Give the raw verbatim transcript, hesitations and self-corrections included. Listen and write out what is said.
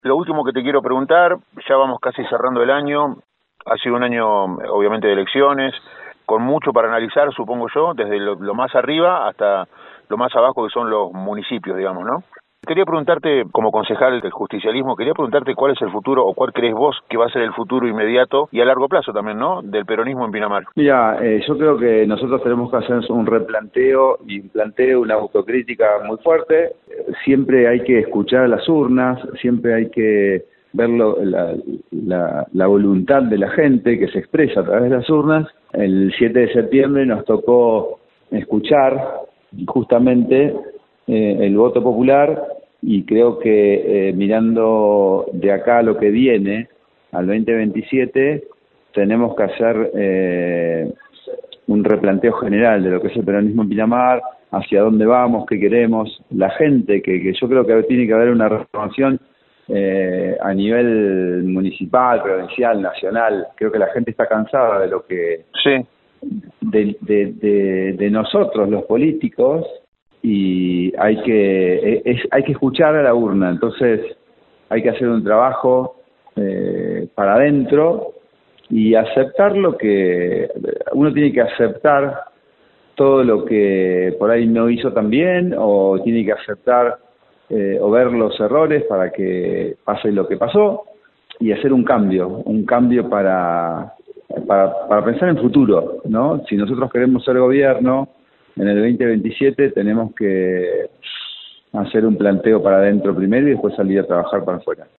Lo último que te quiero preguntar, ya vamos casi cerrando el año, ha sido un año obviamente de elecciones, con mucho para analizar, supongo yo, desde lo, lo más arriba hasta lo más abajo, que son los municipios, digamos, ¿no? Quería preguntarte, como concejal del justicialismo, quería preguntarte cuál es el futuro, o cuál crees vos que va a ser el futuro inmediato y a largo plazo también, ¿no?, del peronismo en Pinamar. Mira, eh, yo creo que nosotros tenemos que hacer un replanteo y un planteo, una autocrítica muy fuerte. Siempre hay que escuchar a las urnas, siempre hay que ver lo, la, la, la voluntad de la gente que se expresa a través de las urnas. El siete de septiembre nos tocó escuchar justamente eh, el voto popular, y creo que eh, mirando de acá a lo que viene, al veinte veintisiete, tenemos que hacer eh, un replanteo general de lo que es el peronismo en Pinamar, hacia dónde vamos, qué queremos, la gente, que, que yo creo que tiene que haber una renovación eh, a nivel municipal, provincial, nacional. Creo que la gente está cansada de lo que... Sí. de, de, de, de nosotros, los políticos, y hay que es, hay que escuchar a la urna. Entonces hay que hacer un trabajo eh, para adentro y aceptar lo que uno tiene que aceptar, todo lo que por ahí no hizo tan bien, o tiene que aceptar eh, o ver los errores para que pase lo que pasó, y hacer un cambio, un cambio para, para, para pensar en futuro, ¿no? Si nosotros queremos ser gobierno en el veinte veintisiete, tenemos que hacer un planteo para adentro primero y después salir a trabajar para afuera.